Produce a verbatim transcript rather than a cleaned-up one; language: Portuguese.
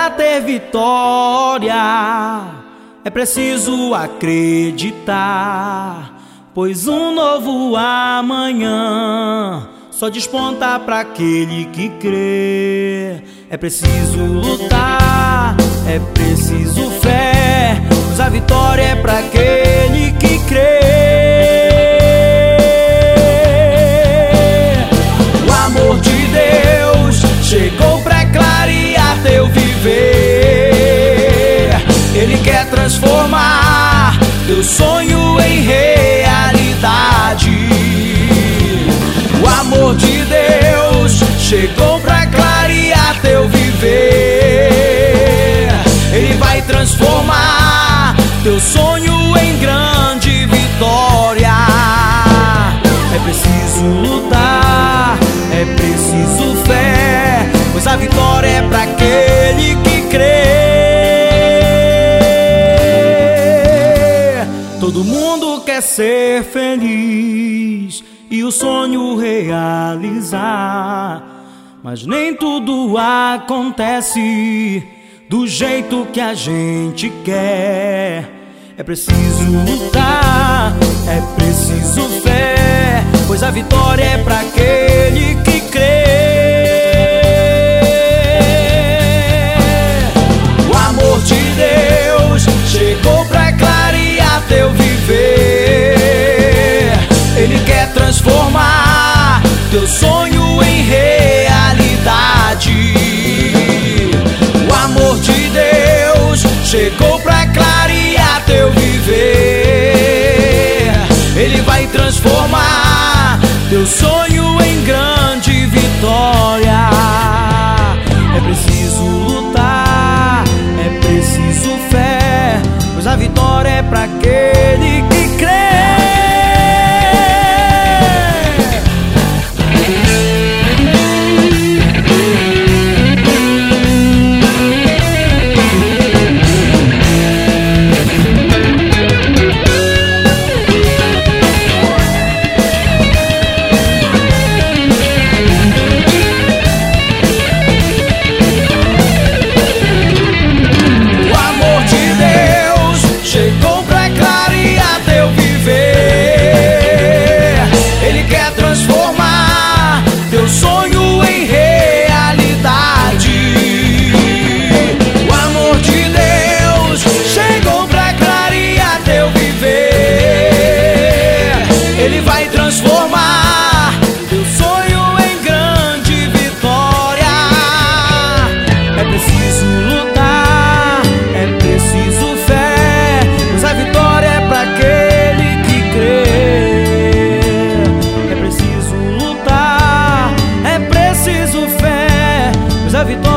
Pra ter vitória é preciso acreditar, pois um novo amanhã só desponta pra aquele que crê. É preciso lutar, é preciso fé, pois a vitória é pra aquele que crê. O amor de Deus chegou pra clarear teu viver. Ele quer transformar teu sonho em realidade. O amor de Deus chegou pra clarear teu viver. Ele vai transformar teu sonho em grande vitória. É preciso lutar, é preciso fé, pois a vitória é pra aquele que crê. Todo mundo quer ser feliz e o sonho realizar, mas nem tudo acontece do jeito que a gente quer. É preciso lutar, é preciso fé, pois a vitória é pra aquele que crê. O amor de Deus chegou pra clarear teu viver. Ele quer transformar teu sonho em realidade. O amor de Deus chegou pra clarear teu viver. Ele vai transformar teu sonho em grande vitória. É preciso lutar, é preciso fé, pois a vitória é pra aquele que crê. Ele vai transformar teu sonho em grande vitória. É preciso lutar, é preciso fé, pois a vitória é pra aquele que crê. É preciso lutar, é preciso fé, pois a vitória